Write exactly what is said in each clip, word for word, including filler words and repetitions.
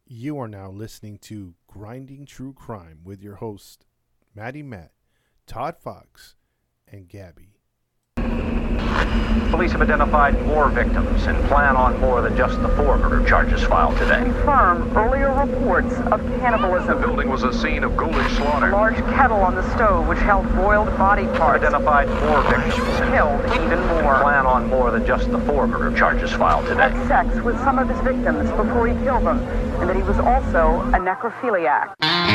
You are now listening to Grinding True Crime with your hosts, Maddie Matt, Todd Fox, and Gabby. Police have identified more victims and plan on more than just the four murder charges filed today. Confirm earlier reports of cannibalism. The building was a scene of ghoulish slaughter. A large kettle on the stove which held boiled body parts. Identified more victims and killed even more. plan on more than just the four murder charges filed today. Had sex with some of his victims before he killed them, and that he was also a necrophiliac.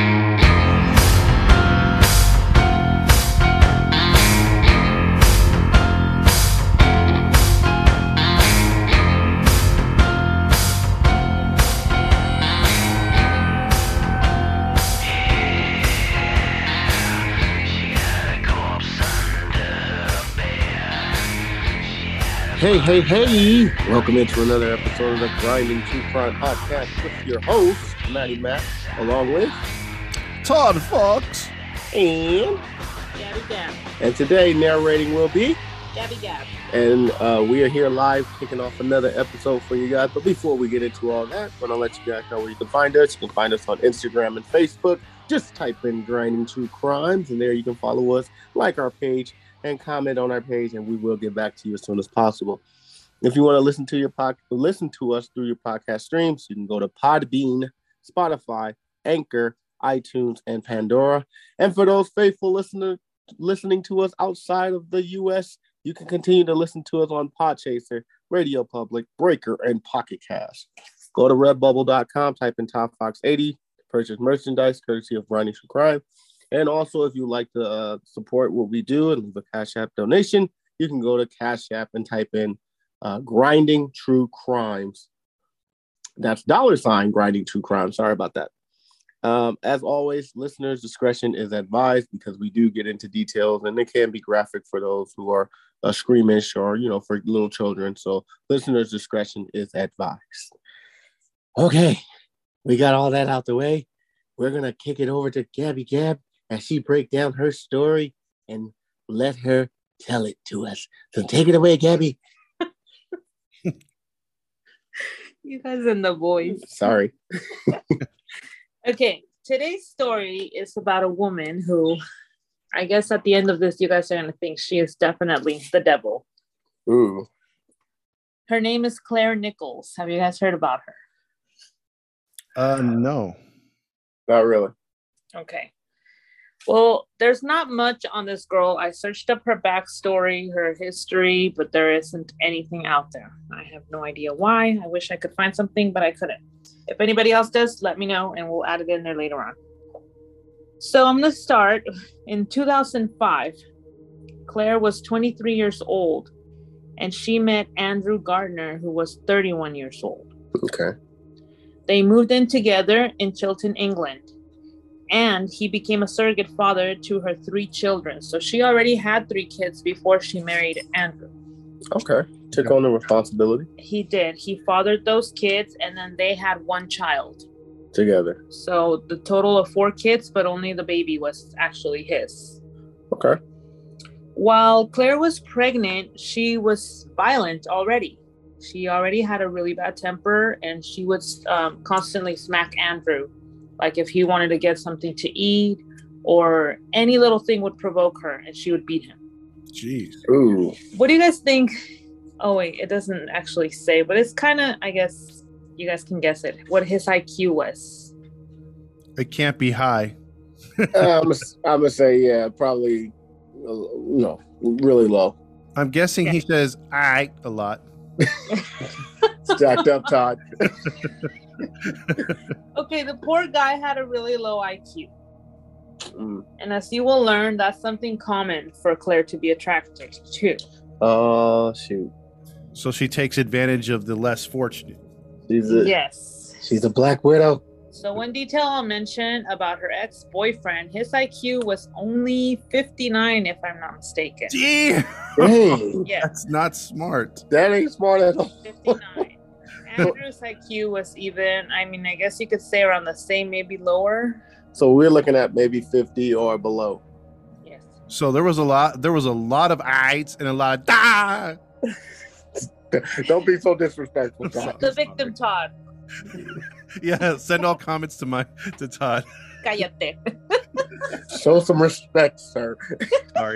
Hey, hey, hey! Welcome into another episode of the Grinding True Crime Podcast with your host, Maddie Matt, along with Todd Fox and Gabby Gab. And today narrating will be Gabby Gab. And uh, we are here live kicking off another episode for you guys. But before we get into all that, I want to let you guys know where you can find us. You can find us on Instagram and Facebook. Just type in Grinding True Crimes, and there you can follow us, like our page, and comment on our page, and we will get back to you as soon as possible. If you want to listen to your pod, listen to us through your podcast streams, you can go to Podbean, Spotify, Anchor, iTunes, and Pandora. And for those faithful listeners listening to us outside of the U S, you can continue to listen to us on Podchaser, Radio Public, Breaker, and Pocket Cast. Go to redbubble dot com, type in Top Fox eighty to purchase merchandise courtesy of Grinding True Crime. And also, if you'd like to uh, support what we do and leave a Cash App donation, you can go to Cash App and type in uh, Grinding True Crimes. That's dollar sign Grinding True Crimes. Sorry about that. Um, as always, listeners' discretion is advised because we do get into details and it can be graphic for those who are uh, squeamish or, you know, for little children. So listeners' discretion is advised. Okay, we got all that out the way. We're going to kick it over to Gabby Gab as she break down her story and let her tell it to us. So take it away, Gabby. You guys in the voice. Sorry. Okay, today's story is about a woman who, I guess at the end of this, you guys are going to think she is definitely the devil. Ooh. Her name is Claire Nichols. Have you guys heard about her? Uh, no. Not really. Okay. Well, there's not much on this girl. I searched up her backstory, her history, but there isn't anything out there. I have no idea why. I wish I could find something, but I couldn't. If anybody else does, let me know, and we'll add it in there later on. So I'm going to start. In two thousand five, Claire was twenty-three years old, and she met Andrew Gardner, who was thirty-one years old. Okay. They moved in together in Chilton, England. And he became a surrogate father to her three children. So she already had three kids before she married Andrew. Okay. Took on the responsibility. He did. He fathered those kids, and then they had one child. Together. So the total of four kids, but only the baby was actually his. Okay. While Claire was pregnant, she was violent already. She already had a really bad temper, and she would um, constantly smack Andrew. Like if he wanted to get something to eat or any little thing would provoke her, and she would beat him. Jeez. Ooh. What do you guys think? Oh, wait, it doesn't actually say, but it's kind of, I guess you guys can guess it, what his I Q was. It can't be high. uh, I'm going to say, yeah, probably, uh, no, really low. I'm guessing he says, I a lot. Stacked up, Todd. Okay, the poor guy had a really low I Q. Mm. And as you will learn, that's something common for Claire to be attracted to. Oh, shoot. So she takes advantage of the less fortunate. She's a, Yes. She's a black widow. So one detail I'll mention about her ex-boyfriend, his I Q was only fifty-nine, if I'm not mistaken. Damn. Dang. Yeah. That's not smart. That ain't smart at all. fifty-nine. Andrew's I Q was even, I mean, I guess you could say around the same, maybe lower. So we're looking at maybe fifty or below. Yes. So there was a lot. There was a lot of eyes and a lot of da. Don't be so disrespectful, Todd. The victim, Todd. Yeah, send all comments to my to Todd. Cállate. Show some respect, sir. Sorry.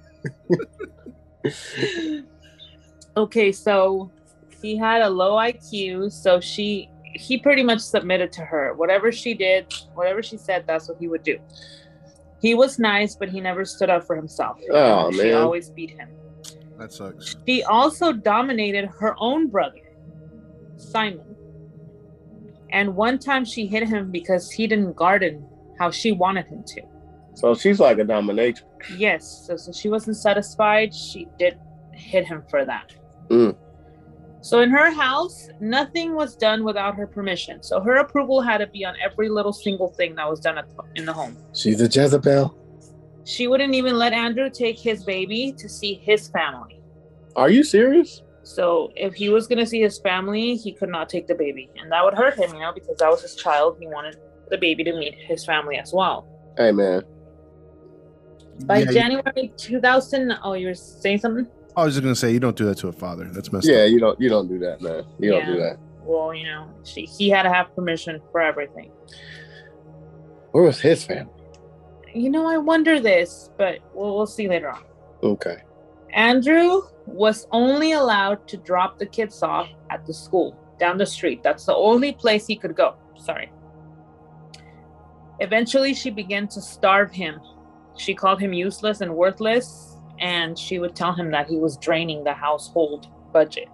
Okay, so he had a low I Q, so she he pretty much submitted to her. Whatever she did, whatever she said, that's what he would do. He was nice, but he never stood up for himself. Oh, She man. always beat him. That sucks. She also dominated her own brother, Simon. And one time she hit him because he didn't garden how she wanted him to. So she's like a dominatrix. Yes, so, so she wasn't satisfied. She did hit him for that. Mm. So in her house, nothing was done without her permission. So her approval had to be on every little single thing that was done at the, in the home. She's a Jezebel. She wouldn't even let Andrew take his baby to see his family. Are you serious? So if he was going to see his family, he could not take the baby. And that would hurt him, you know, because that was his child. He wanted the baby to meet his family as well. Hey, man. By Yeah, you- January two thousand, oh, you were saying something? I was just gonna say you don't do that to a father. That's messed Yeah, up. you don't you don't do that, man. You don't do Yeah. that. Well, you know, she, he had to have permission for everything. Where was his family? You know, I wonder this, but we'll, we'll see later on. Okay. Andrew was only allowed to drop the kids off at the school down the street. That's the only place he could go. Sorry. Eventually, she began to starve him. She called him useless and worthless, and she would tell him that he was draining the household budget.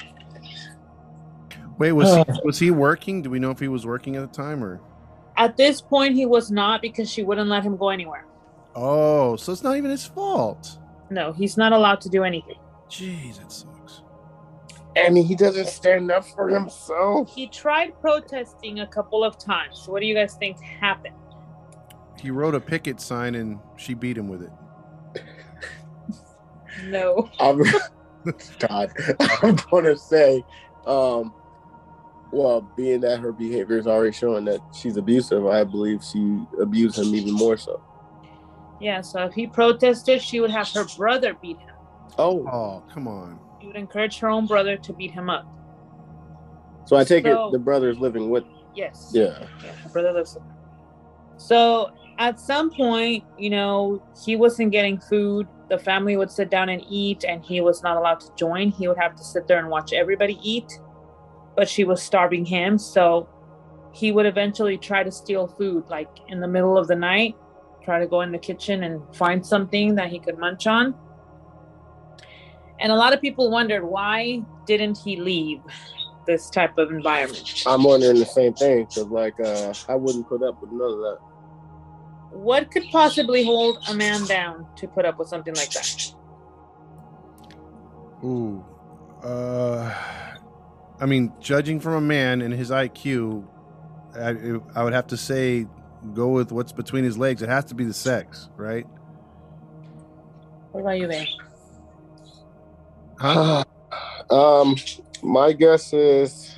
Wait, was he was he working? Do we know if he was working at the time or? At this point, he was not because she wouldn't let him go anywhere. Oh, so it's not even his fault. No, he's not allowed to do anything. Jeez, it sucks. And he doesn't stand up for himself. He tried protesting a couple of times. What do you guys think happened? He wrote a picket sign and she beat him with it. No. I'm, God, I'm gonna say, um, well, being that her behavior is already showing that she's abusive, I believe she abused him even more so. Yeah, so if he protested, she would have her brother beat him. Oh, Oh, come on. She would encourage her own brother to beat him up. so I take So- it the brother's living with. Yes. Yeah. Yeah, her brother lives with her. So at some point, you know, he wasn't getting food. The family would sit down and eat, and he was not allowed to join. He would have to sit there and watch everybody eat, but she was starving him. So he would eventually try to steal food, like in the middle of the night, try to go in the kitchen and find something that he could munch on. And a lot of people wondered, why didn't he leave this type of environment? I'm wondering the same thing because, like, uh, I wouldn't put up with none of that. What could possibly hold a man down to put up with something like that? Ooh. Uh, I mean, judging from a man and his I Q, I, I would have to say go with what's between his legs. It has to be the sex, right? What about you, babe? Huh? um, my guess is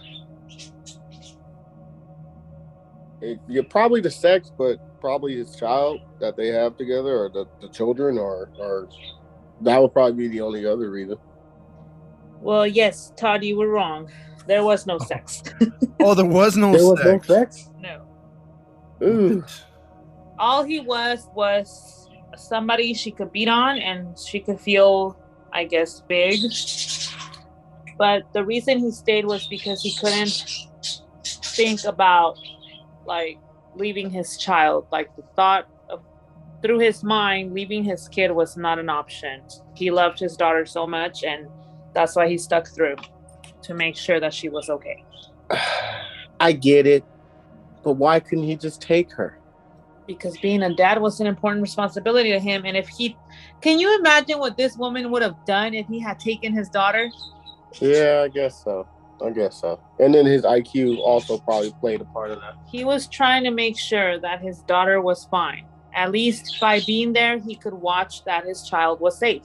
it, you're probably the sex, but probably his child that they have together, or the, the children, or or that would probably be the only other reason. Well, yes, Todd, you were wrong. There was no sex. Oh, there was no There was no sex. sex. No. Ooh. All he was was somebody she could beat on and she could feel, I guess, big. But the reason he stayed was because he couldn't think about, like, leaving his child. Like, the thought of, through his mind, leaving his kid was not an option. He loved his daughter so much, and that's why he stuck through, to make sure that she was okay. I get it, but why couldn't he just take her? Because being a dad was an important responsibility to him. And if he, can you imagine what this woman would have done if he had taken his daughter? Yeah, I guess so. I guess so. And then his I Q also probably played a part of that. He was trying to make sure that his daughter was fine. At least by being there, he could watch that his child was safe.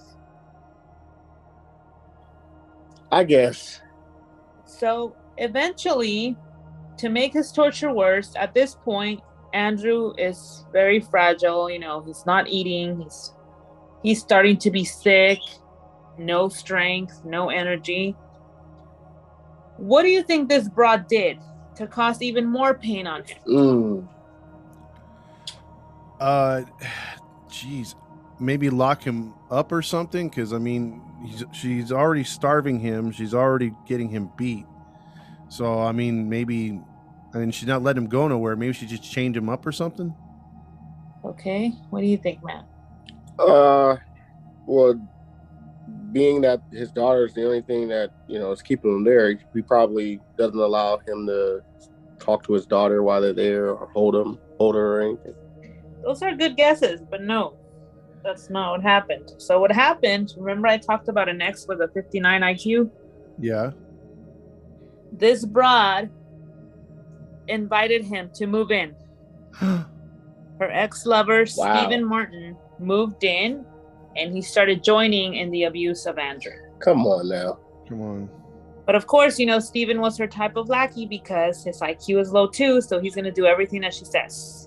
I guess. So eventually, to make his torture worse, at this point, Andrew is very fragile. You know, he's not eating. He's he's starting to be sick. No strength, no energy. What do you think this broad did to cause even more pain on him. Mm. Uh, geez, maybe lock him up or something. Because I mean, he's, she's already starving him. She's already getting him beat. So I mean, maybe, I mean, she's not letting him go nowhere. Maybe she just chained him up or something. Okay, what do you think, Matt? Uh, well, being that his daughter is the only thing that, you know, is keeping him there, he probably doesn't allow him to talk to his daughter while they're there or hold him, hold her or anything. Those are good guesses, but no, that's not what happened. So what happened, remember I talked about an ex with a fifty-nine I Q? Yeah. This broad invited him to move in. Her ex-lover, Wow. Stephen Martin, moved in, and he started joining in the abuse of Andrew. Come on now. Come on. But of course, you know, Stephen was her type of lackey because his I Q is low too, so he's going to do everything that she says.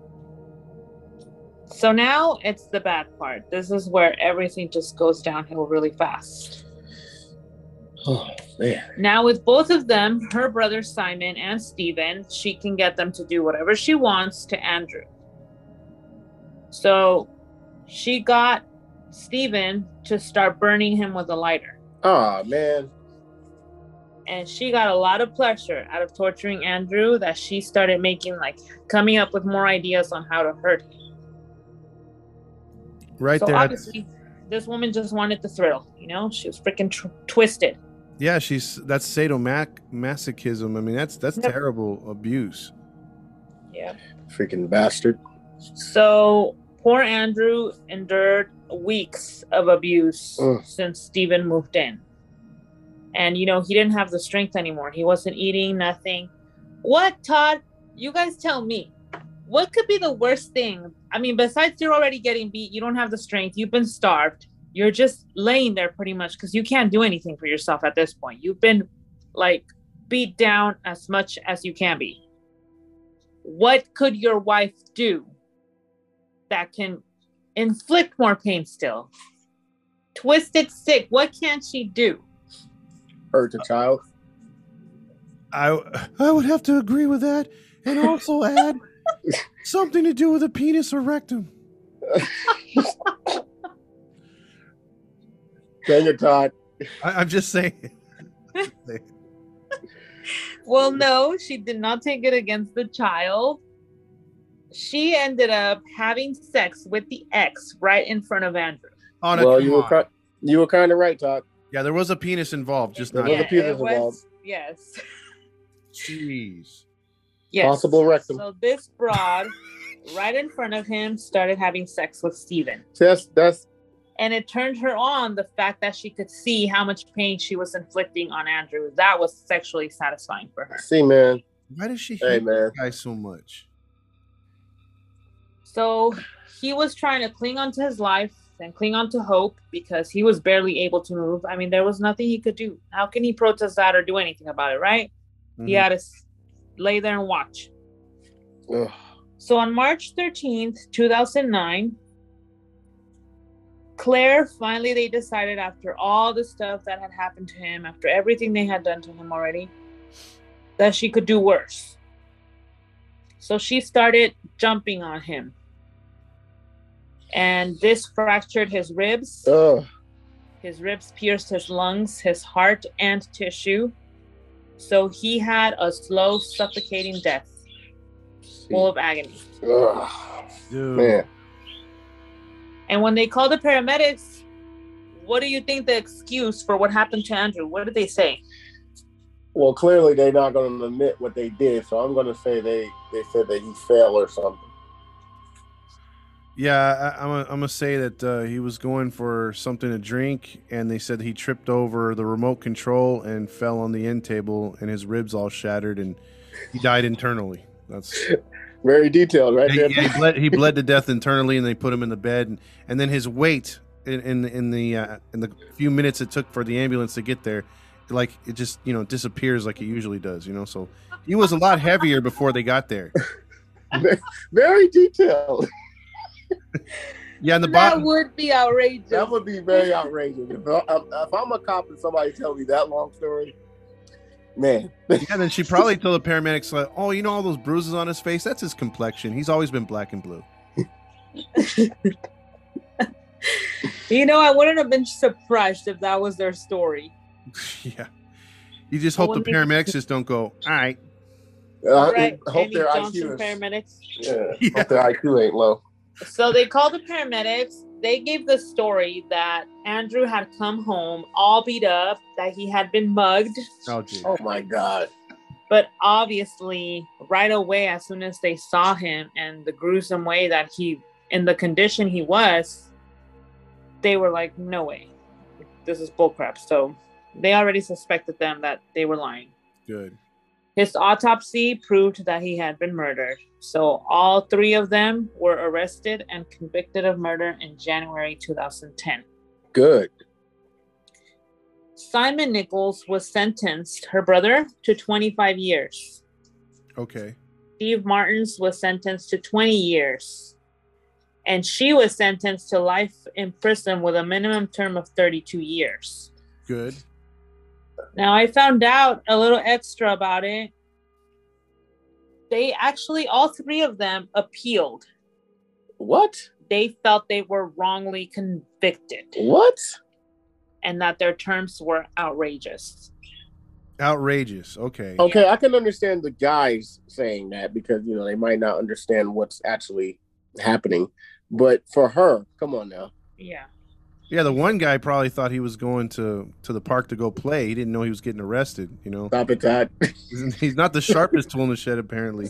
So now it's the bad part. This is where everything just goes downhill really fast. Oh, man. Now with both of them, her brother Simon and Stephen, she can get them to do whatever she wants to Andrew. So she got Stephen to start burning him with a lighter. Oh, man. And she got a lot of pleasure out of torturing Andrew that she started making, like, coming up with more ideas on how to hurt him. Right so there. obviously, this woman just wanted the thrill, you know? She was freaking tr- twisted. Yeah, she's that's sadomasochism. I mean, that's that's Yep. terrible abuse. Yeah. Freaking bastard. So poor Andrew endured weeks of abuse Ugh. since Stephen moved in. And, you know, he didn't have the strength anymore. He wasn't eating, nothing. What, Todd? You guys tell me. What could be the worst thing? I mean, besides you're already getting beat, you don't have the strength, you've been starved. You're just laying there pretty much because you can't do anything for yourself at this point. You've been, like, beat down as much as you can be. What could your wife do that can inflict more pain still? Twisted sick. What can she do? Hurt the child. I I would have to agree with that, and also add something to do with a penis or rectum. Dang it, Todd. I, I'm just saying. Well, no, she did not take it against the child. She ended up having sex with the ex right in front of Andrew. Oh, no, Well, come you were, on. ki- you were kind of right, Todd. Yeah, there was a penis involved, just There not. was a penis it was- involved. Yes. Jeez. Yes. Possible rectum. So this broad, right in front of him, started having sex with Stephen. See, that's, that's, And it turned her on the fact that she could see how much pain she was inflicting on Andrew. That was sexually satisfying for her. see, man. Why does she Hey, hate man. this guy so much? So he was trying to cling on to his life and cling on to hope because he was barely able to move. I mean, there was nothing he could do. How can he protest that or do anything about it, right? Mhm. He had to s- lay there and watch. Ugh. So on March thirteenth, two thousand nine, Claire, finally they decided after all the stuff that had happened to him, after everything they had done to him already, that she could do worse. So she started jumping on him. And this fractured his ribs. Ugh. His ribs pierced his lungs, his heart, and tissue. So he had a slow, suffocating death, full of agony. Ugh. Dude. Man. And when they called the paramedics, what do you think the excuse for what happened to Andrew? What did they say? Well, clearly they're not going to admit what they did, so I'm going to say they, they said that he fell or something. Yeah, I, I'm gonna I'm gonna say that uh, he was going for something to drink, and they said he tripped over the remote control and fell on the end table, and his ribs all shattered, and he died internally. That's Very detailed, right yeah, there. he bled. He bled to death internally, and they put him in the bed, and, and then his weight in in, in the uh, in the few minutes it took for the ambulance to get there, like it just you know disappears like it usually does. You know, so he was a lot heavier before they got there. Very detailed. Yeah, and the That bottom. would be outrageous. That would be very outrageous. If, I, if I'm a cop and somebody tell me that long story, Man. Yeah, then she probably told the paramedics, like, oh, you know all those bruises on his face? That's his complexion. He's always been black and blue. You know, I wouldn't have been surprised if that was their story. Yeah. You just hope the paramedics just don't go, all right. Uh, Right. I hope Andy their Johnson I Q is, paramedics. yeah, Yeah. hope their I Q ain't low. So they called the paramedics. They gave the story that Andrew had come home all beat up, that he had been mugged. Oh, gee. Oh my God. But obviously, right away, as soon as they saw him and the gruesome way that he, in the condition he was, they were like, no way. This is bullcrap. So they already suspected them that they were lying. Good. His autopsy proved that he had been murdered. So all three of them were arrested and convicted of murder in January two thousand ten. Good. Simon Nichols was sentenced, her brother, to twenty-five years. Okay. Steve Martins was sentenced to twenty years. And she was sentenced to life in prison with a minimum term of thirty-two years. Good. Now, I found out a little extra about it. They actually, all three of them appealed. What? They felt they were wrongly convicted What? and that their terms were outrageous. Outrageous. Okay. Okay, I can understand the guys saying that because, you know, they might not understand what's actually happening. But for her, come on now. Yeah. Yeah, the one guy probably thought he was going to, to the park to go play. He didn't know he was getting arrested, you know. Stop it, Todd. He's, he's not the sharpest tool in the shed, apparently.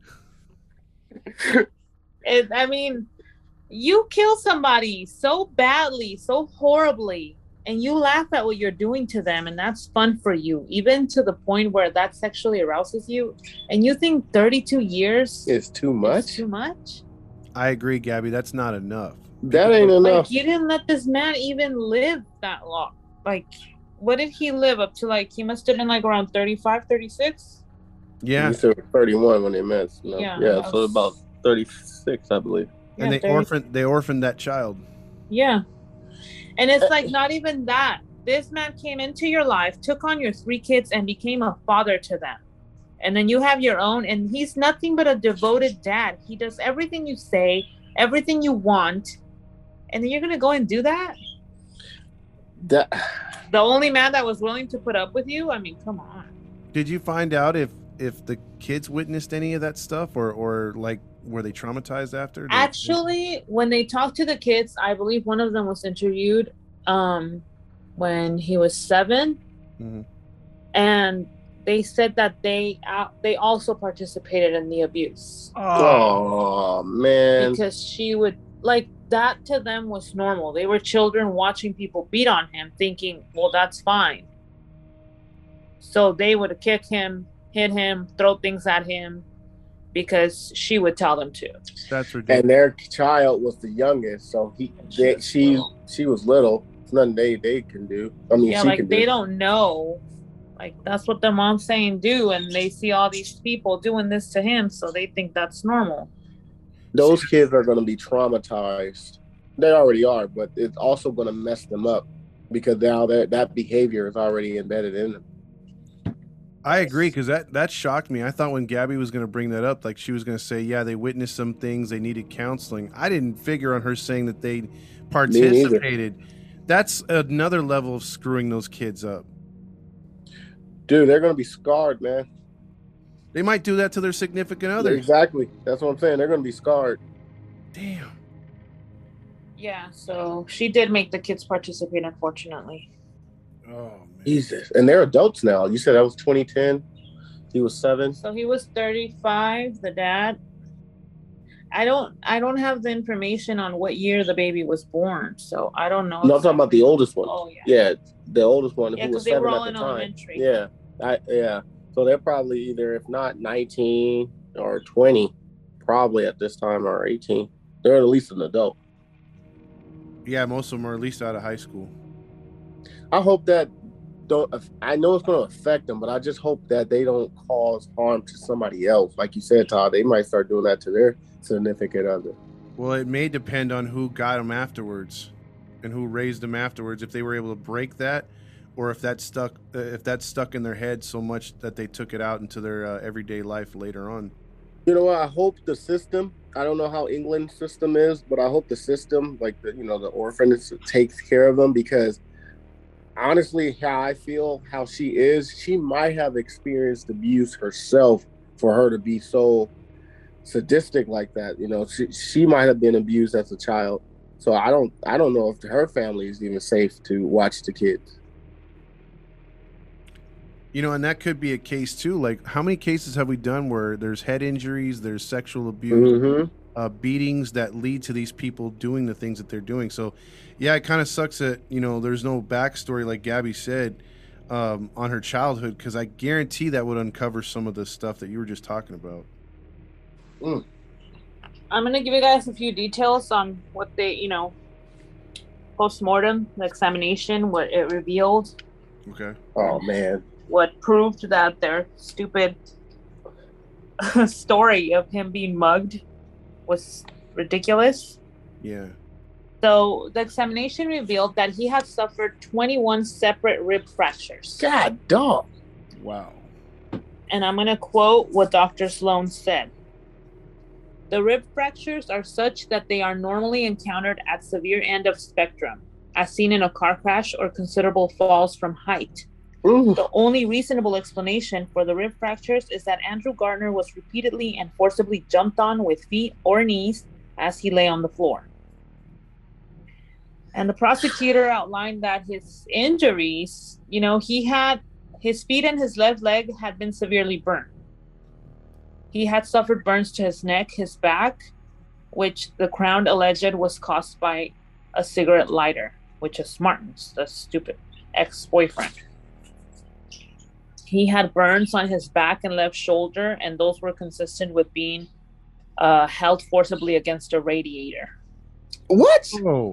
It, I mean, you kill somebody so badly, so horribly, and you laugh at what you're doing to them, and that's fun for you, even to the point where that sexually arouses you, and you think thirty-two years It's too is much. too much? I agree, Gabby. That's not enough. That ain't enough. Like, you didn't let this man even live that long. Like, what did he live up to? Like, he must have been like around thirty-five, thirty-six? Yeah. You said thirty-one when they met. No. Yeah, Yeah, that so was- about thirty-six, I believe. And Yeah, they thirty orphaned they orphaned that child. Yeah. And it's Uh, like not even that. This man came into your life, took on your three kids, and became a father to them. And then you have your own, and he's nothing but a devoted dad. He does everything you say, everything you want. And then you're going to go and do that? That The only man that was willing to put up with you? I mean, come on. Did you find out if if the kids witnessed any of that stuff, or or like were they traumatized after? Did- Actually, when they talked to the kids, I believe one of them was interviewed um, when he was seven. Mhm. And they said that they uh, they also participated in the abuse oh man. because she would, like, that to them was normal. They were children watching people beat on him, thinking, well, that's fine. So they would kick him, hit him, throw things at him because she would tell them to. That's ridiculous. And their child was the youngest, so he they, she she was little. It's nothing they they can do. I mean, Yeah, she like can they do. don't know. Like, that's what the mom's saying do, and they see all these people doing this to him, so they think that's normal. Those kids are going to be traumatized. They already are, but it's also going to mess them up because now that that behavior is already embedded in them. I agree, because that, that shocked me. I thought when Gabby was going to bring that up, like she was going to say, yeah, they witnessed some things, they needed counseling. I didn't figure on her saying that they participated. That's another level of screwing those kids up. Dude, they're going to be scarred, man. They might do that to their significant others. Exactly. That's what I'm saying. They're going to be scarred. Damn. Yeah, so she did make the kids participate, unfortunately. Oh, man. Jesus. And they're adults now. You said that was twenty ten. He was seven. So he was thirty-five, the dad. I don't I don't have the information on what year the baby was born, so I don't know. No, I'm talking about the oldest one. Oh, yeah. Yeah, the oldest one Yeah, who was because they seven were at all the in time. elementary. Yeah, I, yeah. So they're probably either, if not nineteen or twenty, probably at this time, or eighteen. They're at least an adult. Yeah, most of them are at least out of high school. I hope that don't. I know it's going to affect them, but I just hope that they don't cause harm to somebody else. Like you said, Todd, they might start doing that to their significant other. Well, it may depend on who got them afterwards and who raised them afterwards. If they were able to break that, or if that stuck uh, if that stuck in their head so much that they took it out into their uh, everyday life later on. You know what? I hope the system. I don't know how England's system is, but I hope the system, like the you know the orphanage, takes care of them because honestly, how I feel, how she is, she might have experienced abuse herself for her to be so sadistic like that. You know, she she might have been abused as a child. So I don't I don't know if her family is even safe to watch the kids. You know, and that could be a case too. Like, how many cases have we done where there's head injuries, there's sexual abuse, Mm-hmm. uh, beatings that lead to these people doing the things that they're doing? So, yeah, it kind of sucks that, you know, there's no backstory, like Gabby said, um, on her childhood, because I guarantee that would uncover some of the stuff that you were just talking about. Mm. I'm gonna give you guys a few details on what they, you know, post-mortem, the examination, what it revealed, Okay. Oh man. what proved that their stupid story of him being mugged was ridiculous. Yeah. So the examination revealed that he had suffered twenty-one separate rib fractures. God dog. Wow. And I'm going to quote what Doctor Sloan said. The rib fractures are such that they are normally encountered at severe end of spectrum, as seen in a car crash or considerable falls from height. Ooh. The only reasonable explanation for the rib fractures is that Andrew Gardner was repeatedly and forcibly jumped on with feet or knees as he lay on the floor. And the prosecutor outlined that his injuries, you know, he had his feet and his left leg had been severely burned. He had suffered burns to his neck, his back, which the Crown alleged was caused by a cigarette lighter, which is Martin's, the stupid ex-boyfriend. He had burns on his back and left shoulder, and those were consistent with being uh, held forcibly against a radiator. What? Oh.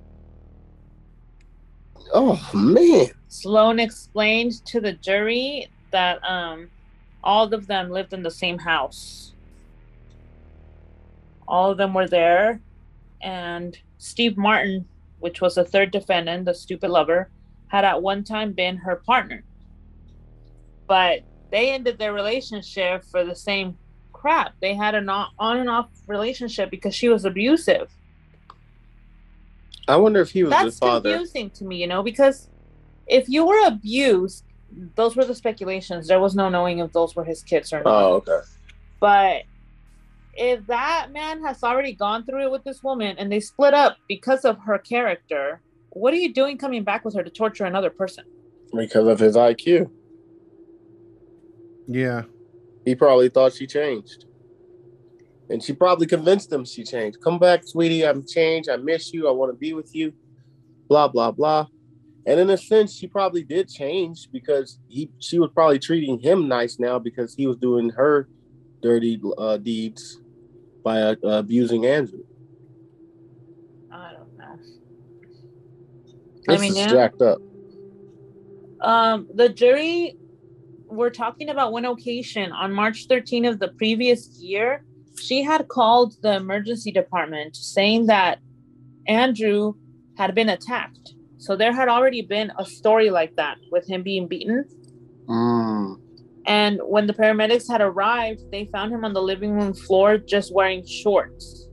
Oh man. Sloan explained to the jury that um, all of them lived in the same house. All of them were there, and Steve Martin, which was the third defendant, the stupid lover, had at one time been her partner. But they ended their relationship for the same crap. They had an on and off relationship because she was abusive. I wonder if he was That's his father. confusing to me, you know, because if you were abused, those were the speculations. There was no knowing if those were his kids or not. Oh, okay. But if that man has already gone through it with this woman and they split up because of her character, what are you doing coming back with her to torture another person? Because of his I Q. Yeah. He probably thought she changed. And she probably convinced him she changed. Come back, sweetie. I'm changed. I miss you. I want to be with you. Blah, blah, blah. And in a sense, she probably did change because he she was probably treating him nice now because he was doing her dirty uh, deeds by uh, abusing Andrew. I don't know. This I mean, is yeah. jacked up. Um, the jury were talking about one occasion on March thirteenth of the previous year. She had called the emergency department saying that Andrew had been attacked. So there had already been a story like that with him being beaten. Mm. And when the paramedics had arrived, they found him on the living room floor just wearing shorts.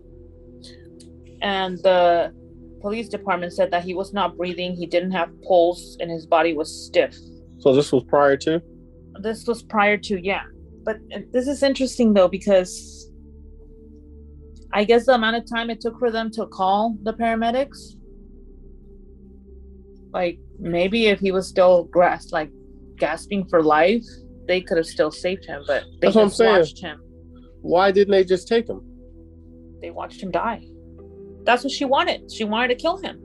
And the police department said that he was not breathing, he didn't have pulse, and his body was stiff. So this was prior to? This was prior to, yeah. But this is interesting, though, because I guess the amount of time it took for them to call the paramedics, like, maybe if he was still grasped, like, gasping for life, they could have still saved him, but they That's what I'm just saying. watched him. Why didn't they just take him? They watched him die. That's what she wanted. She wanted to kill him.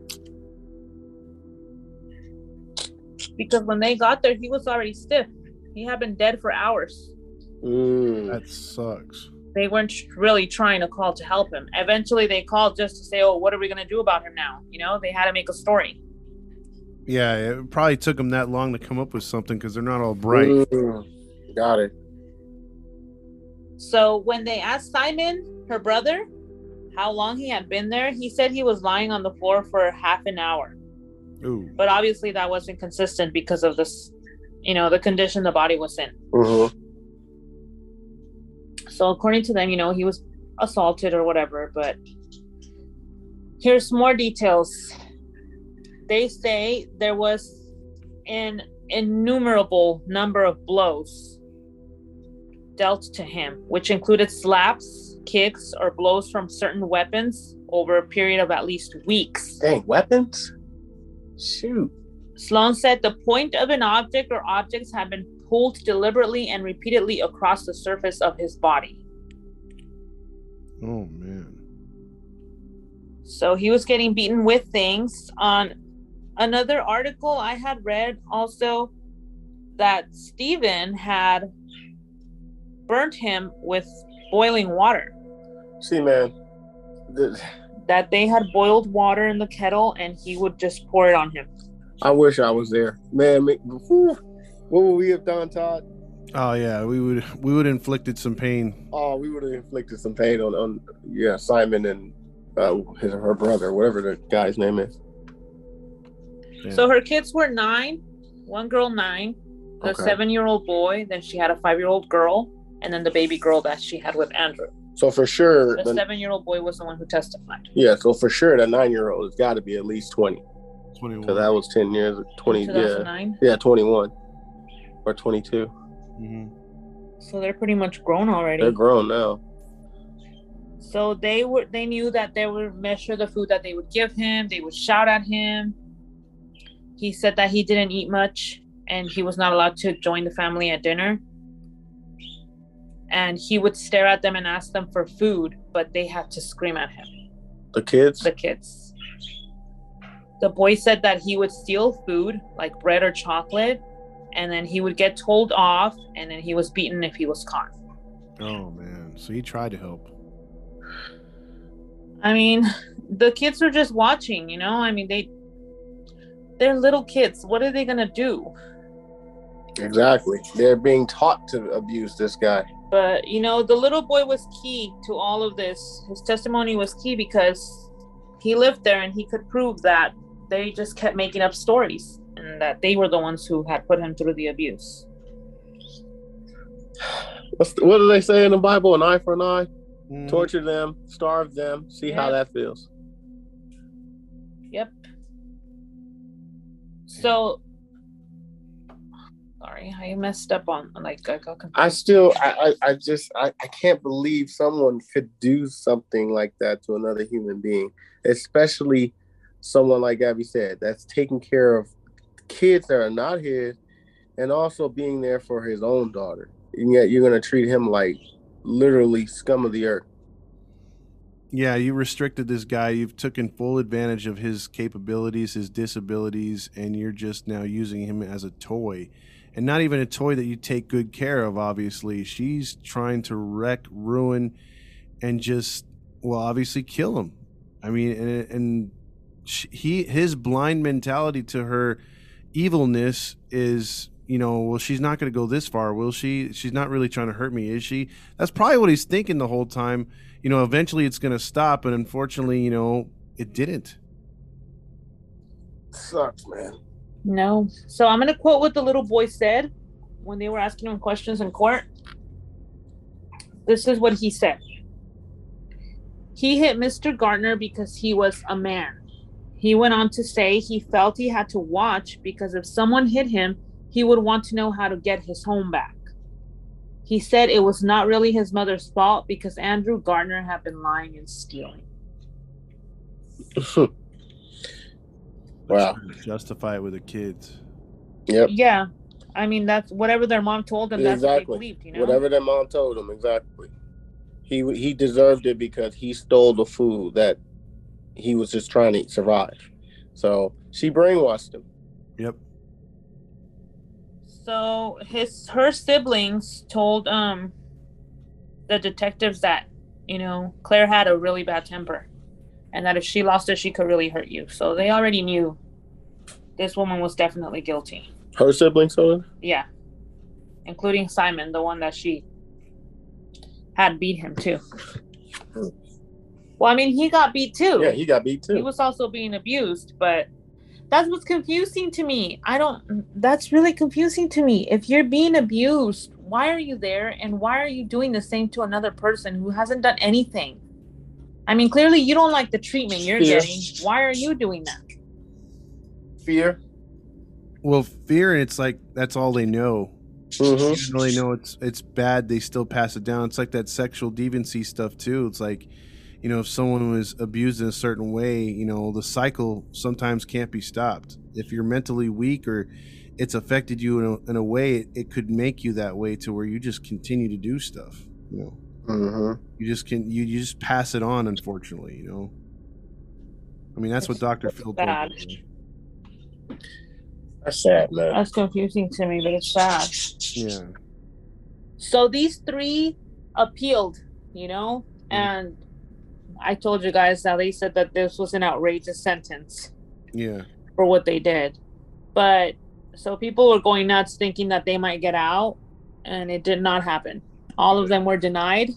Because when they got there, he was already stiff. He had been dead for hours. Mm. That sucks. They weren't really trying to call to help him. Eventually, they called just to say, oh, what are we going to do about him now? You know, they had to make a story. Yeah, it probably took them that long to come up with something because they're not all bright. Mm. Got it. So when they asked Simon, her brother, how long he had been there, he said he was lying on the floor for half an hour. Ooh. But obviously that wasn't consistent because of this, you know, the condition the body was in. Mm-hmm. So according to them, you know, he was assaulted or whatever, but here's more details. They say there was an innumerable number of blows dealt to him, which included slaps, kicks, or blows from certain weapons over a period of at least weeks. Dang, weapons? Shoot. Sloan said the point of an object or objects had been pulled deliberately and repeatedly across the surface of his body. Oh, man. So he was getting beaten with things. On another article I had read also that Stephen had burnt him with boiling water. See, man. The... That they had boiled water in the kettle and he would just pour it on him. I wish I was there. Man, whew, what would we have done, Todd? Oh yeah, we would we would have inflicted some pain. Oh, we would have inflicted some pain on, on yeah, Simon and uh, his her brother, whatever the guy's name is. Yeah. So her kids were nine, one girl nine, the Okay. seven-year-old boy, then she had a five-year-old girl, and then the baby girl that she had with Andrew. So for sure, The the, seven-year-old boy was the one who testified. yeah. So for sure, that nine-year-old has got to be at least twenty. twenty-one. Because that was ten years, twenty, two yeah, thousand nine. yeah, twenty-one or twenty-two. Mm-hmm. So they're pretty much grown already. They're grown now. So they were they knew that they would measure the food that they would give him. They would shout at him. He said that he didn't eat much and he was not allowed to join the family at dinner. And he would stare at them and ask them for food, but they had to scream at him. The kids. The kids. The boy said that he would steal food, like bread or chocolate, and then he would get told off, and then he was beaten if he was caught. Oh man, so he tried to help. I mean, the kids were just watching, you know? I mean, they, they're little kids. What are they going to do? Exactly. They're being taught to abuse this guy. But, you know, the little boy was key to all of this. His testimony was key because he lived there and he could prove that they just kept making up stories and that they were the ones who had put him through the abuse. What's the, what do they say in the Bible? An eye for an eye? Mm. Torture them, starve them, see how Yeah. that feels. Yep. So, sorry, I messed up on, like, I got confused. I still, I, I, I just, I, I can't believe someone could do something like that to another human being, especially someone like Abby said, that's taking care of kids that are not his, and also being there for his own daughter. And yet you're going to treat him like literally scum of the earth. Yeah, you restricted this guy. You've taken full advantage of his capabilities, his disabilities, and you're just now using him as a toy. And not even a toy that you take good care of, obviously. She's trying to wreck, ruin, and just, well, obviously kill him. I mean, and, and she, he his blind mentality to her evilness is, you know, well, she's not going to go this far, will she? She's not really trying to hurt me, is she? That's probably what he's thinking the whole time. You know, eventually it's going to stop, and unfortunately, you know, it didn't. Sucks, man. No. So I'm going to quote what the little boy said when they were asking him questions in court. This is what he said. He hit Mister Gardner because he was a man. He went on to say he felt he had to watch because if someone hit him, he would want to know how to get his home back. He said it was not really his mother's fault because Andrew Gardner had been lying and stealing. Wow. Justify it with the kids. Yep. Yeah. I mean, that's whatever their mom told them, that's Exactly. what they believed, you know? Whatever their mom told him, exactly. He he deserved it because he stole the food that he was just trying to survive. So she brainwashed him. Yep. So his her siblings told um the detectives that, you know, Claire had a really bad temper and that if she lost it, she could really hurt you. So they already knew this woman was definitely guilty. Her siblings told her? Yeah. Including Simon, the one that she had beat him too. Well, I mean, he got beat too. Yeah, he got beat too. He was also being abused, but That's what's confusing to me. I don't, that's really confusing to me. If you're being abused, why are you there? And why are you doing the same to another person who hasn't done anything? I mean, clearly you don't like the treatment you're Fear. getting. Why are you doing that? Fear. Well, fear, it's like that's all they know. Mm-hmm. They don't really know it's it's bad. They still pass it down. It's like that sexual deviancy stuff too. It's like, you know, if someone was abused in a certain way, you know, the cycle sometimes can't be stopped. If you're mentally weak or it's affected you in a, in a way, it, it could make you that way to where you just continue to do stuff. You know, Mm-hmm. you just can you, you just pass it on. Unfortunately, you know. I mean, that's what Doctor Phil told Bad. me. That's sad, man. That's confusing to me, but it's sad. Yeah. So these three appealed, you know, and I told you guys that they said that this was an outrageous sentence Yeah. for what they did. But so people were going nuts thinking that they might get out, and it did not happen. All of them were denied,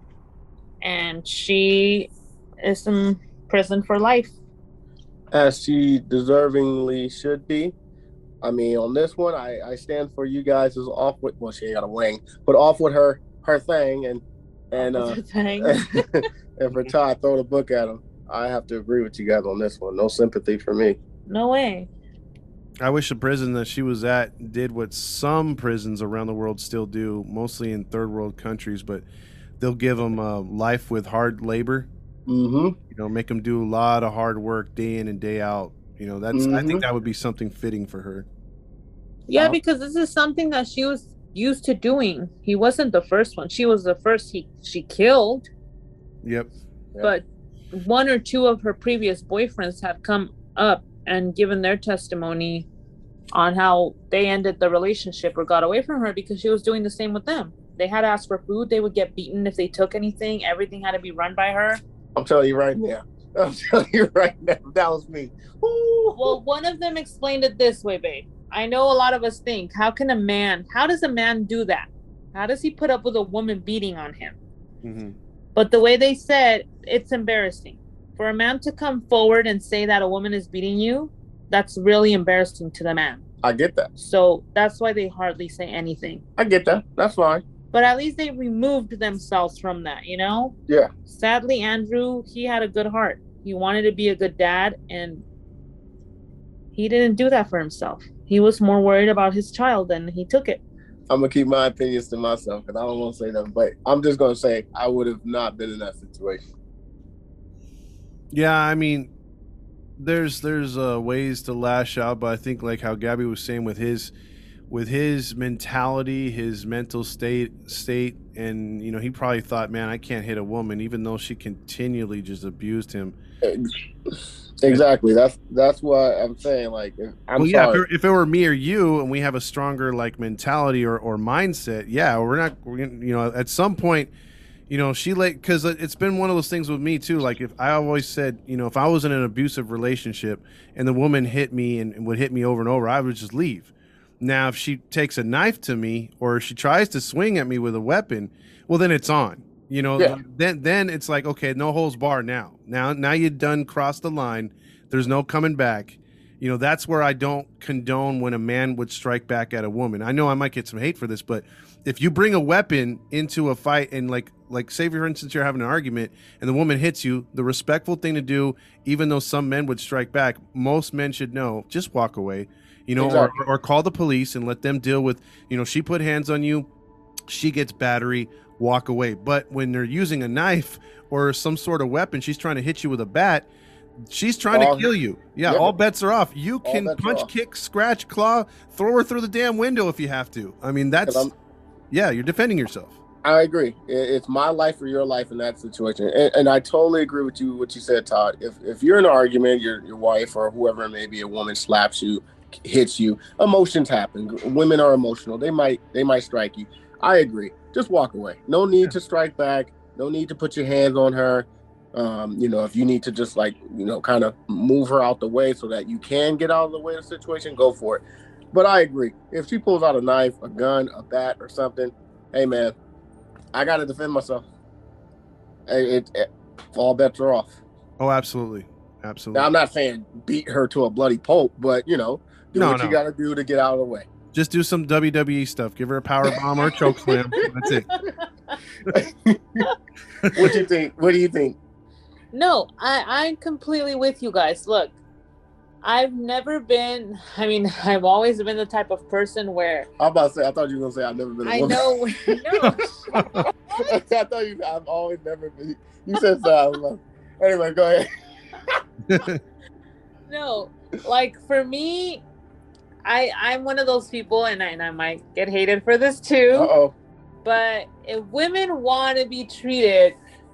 and she is in prison for life. As she deservingly should be. I mean, on this one, I, I stand for you guys as off with, well, she ain't got a wing, but off with her her thing, and and uh, Thing. and for Todd, throw the book at him. I have to agree with you guys on this one. No sympathy for me. No way. I wish the prison that she was at did what some prisons around the world still do, mostly in third world countries, but they'll give them uh, life with hard labor. Mm-hmm. You know, make them do a lot of hard work day in and day out. You know, that's I Mhm. think that would be something fitting for her. Yeah, Uh-huh. because this is something that she was used to doing. He wasn't the first one. She was the first he she killed, Yep. Yeah. but one or two of her previous boyfriends had come up and given their testimony on how they ended the relationship or got away from her because she was doing the same with them. They had to ask for food. They would get beaten if they took anything. Everything had to be run by her. I'm telling you right now. I'm telling you right now. That was me. Ooh. Well, one of them explained it this way, babe. I know a lot of us think, how can a man, how does a man do that? How does he put up with a woman beating on him? Mm-hmm. But the way they said, it's embarrassing. For a man to come forward and say that a woman is beating you, that's really embarrassing to the man. I get that. So that's why they hardly say anything. I get that. That's fine. But at least they removed themselves from that, you know? Yeah. Sadly, Andrew, he had a good heart. He wanted to be a good dad, and he didn't do that for himself. He was more worried about his child, and he took it. I'm gonna keep my opinions to myself because I don't want to say nothing. But I'm just gonna say I would have not been in that situation. Yeah, I mean, there's there's uh, ways to lash out, but I think like how Gabby was saying with his with his mentality, his mental state state, and you know, he probably thought, man, I can't hit a woman, even though she continually just abused him. Exactly. That's that's what I'm saying. Like, I'm well, yeah, if sorry. it, if it were me or you, and we have a stronger like mentality or, or mindset, yeah, we're not, we're gonna, you know, at some point, you know, she like, because it's been one of those things with me too. Like, if I always said, you know, if I was in an abusive relationship and the woman hit me and, and would hit me over and over, I would just leave. Now, if she takes a knife to me or she tries to swing at me with a weapon, well, then it's on. You know, Yeah. then then it's like, okay, no holds barred now. Now now you done crossed the line. There's no coming back. You know, that's where I don't condone when a man would strike back at a woman. I know I might get some hate for this, but if you bring a weapon into a fight and like like say for instance you're having an argument and the woman hits you, the respectful thing to do, even though some men would strike back, most men should know, just walk away. You know, Exactly. or, or call the police and let them deal with, you know, she put hands on you, she gets battery, walk away. But when they're using a knife or some sort of weapon, she's trying to hit you with a bat, she's trying All- to kill you. Yeah, Yeah. all bets are off. You All can bets are punch, off. kick, scratch, claw, throw her through the damn window if you have to. I mean, that's, 'Cause I'm- yeah, you're defending yourself. I agree. I- It's my life or your life in that situation, and, and I totally agree with you. What you said, Todd. If if you're in an argument, your your wife or whoever it may be, a woman slaps you, hits you, emotions happen. Women are emotional. They might they might strike you. I agree. Just walk away. No need to strike back. No need to put your hands on her. Um, you know, if you need to just like, you know, kind of move her out the way so that you can get out of the way of the situation, go for it. But I agree. If she pulls out a knife, a gun, a bat, or something, hey man, I got to defend myself. It, it, it all bets are off. Oh, absolutely. Absolutely. Now, I'm not saying beat her to a bloody pulp, but you know, do No, what you no. got to do to get out of the way. Just do some W W E stuff. Give her a power bomb or a choke slam. That's it. What do you think? What do you think? No, I, I'm completely with you guys. Look, I've never been, I mean, I've always been the type of person where I'm about to say, I thought you were going to say I've never been a I woman. know, no, I thought you, I've always never been. You said so. I was like, anyway, go ahead. no, like for me, I, I'm one of those people, and I, and I might get hated for this too, Uh-oh. but if women want to be treated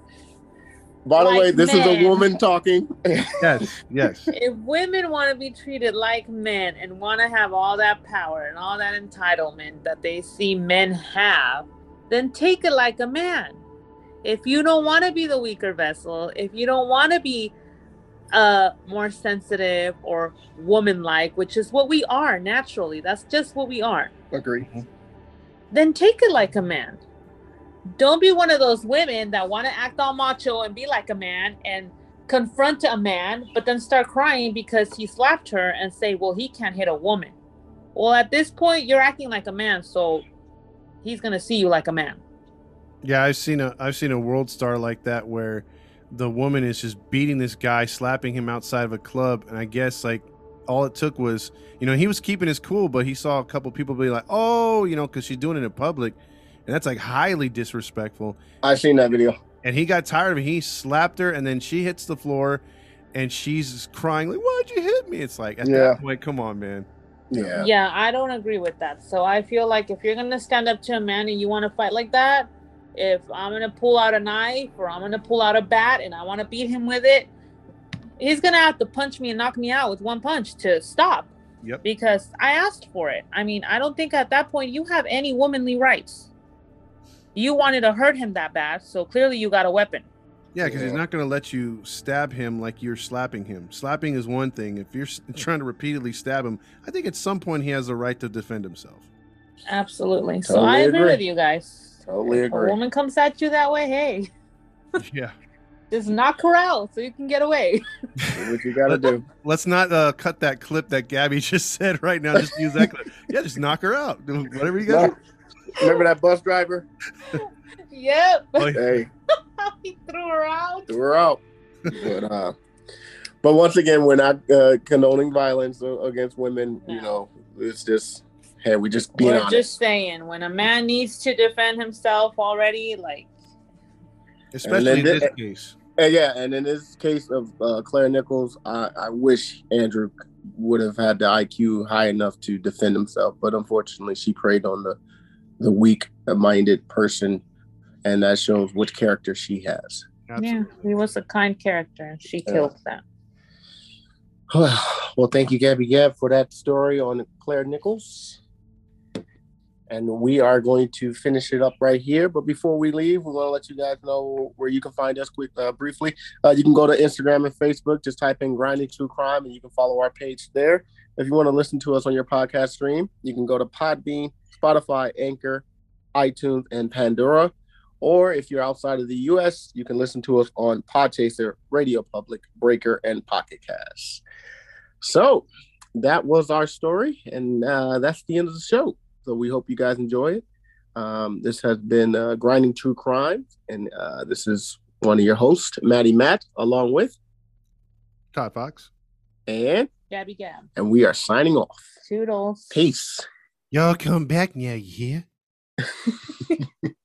By the like way, this men. is a woman talking. Yes, yes. If women want to be treated like men and want to have all that power and all that entitlement that they see men have, then take it like a man. If you don't want to be the weaker vessel, if you don't want to be uh, more sensitive or woman-like, which is what we are naturally, that's just what we are, Agree. then take it like a man. Don't be one of those women that want to act all macho and be like a man and confront a man, but then start crying because he slapped her and say, well, he can't hit a woman. Well, at this point, you're acting like a man, so he's going to see you like a man. Yeah, I've seen a I've seen a world star like that where the woman is just beating this guy, slapping him outside of a club, and I guess like all it took was, you know, he was keeping his cool, but he saw a couple people be like, oh, you know, because she's doing it in public. And that's like highly disrespectful. I've seen that video. And he got tired of it. He slapped her, and then she hits the floor, and she's crying like, "Why'd you hit me?" It's like at Yeah. that point, come on, man. Yeah. Yeah, I don't agree with that. So I feel like if you're going to stand up to a man and you want to fight like that, if I'm going to pull out a knife or I'm going to pull out a bat and I want to beat him with it, he's going to have to punch me and knock me out with one punch to stop. Yep. Because I asked for it. I mean, I don't think at that point you have any womanly rights. You wanted to hurt him that bad, so clearly you got a weapon. Yeah, because he's Yeah. not going to let you stab him like you're slapping him. Slapping is one thing. If you're s- trying to repeatedly stab him, I think at some point he has the right to defend himself. Absolutely. So Totally I agree, agree. with you guys. Totally If agree. a woman comes at you that way, hey, Yeah. just knock her out so you can get away. Do what you got to do. Let's not uh, cut that clip that Gabby just said right now. Just use that clip. Yeah, just knock her out. Do whatever you got. No. Remember that bus driver? Yep. Oh, yeah. Hey, He threw her out. we're out. But, uh, but once again, we're not uh, condoning violence uh, against women. You No. know, it's just, hey, we just being We're honest. just saying, when a man needs to defend himself already, like, Especially in then this the- case. And yeah, and in this case of uh, Claire Nichols, I, I wish Andrew would have had the I Q high enough to defend himself, but unfortunately, she preyed on the the weak-minded person, and that shows which character she has. yeah, he was a kind character, and she Yeah. killed that. Well, thank you, Gabby Gab, for that story on Claire Nichols. And we are going to finish it up right here. But before we leave, we want to let you guys know where you can find us quick, uh, briefly. Uh, you can go to Instagram and Facebook. Just type in Grinding True Crime, and you can follow our page there. If you want to listen to us on your podcast stream, you can go to Podbean, Spotify, Anchor, iTunes, and Pandora. Or if you're outside of the U S, you can listen to us on Podchaser, Radio Public, Breaker, and Pocket Cast. So that was our story, and uh, that's the end of the show. So we hope you guys enjoy it. Um, this has been uh, Grinding True Crime, and uh, this is one of your hosts, Maddie Matt, along with Todd Fox. and Gabby Gab. and we are signing off. Toodles. Peace. Y'all come back now, you hear?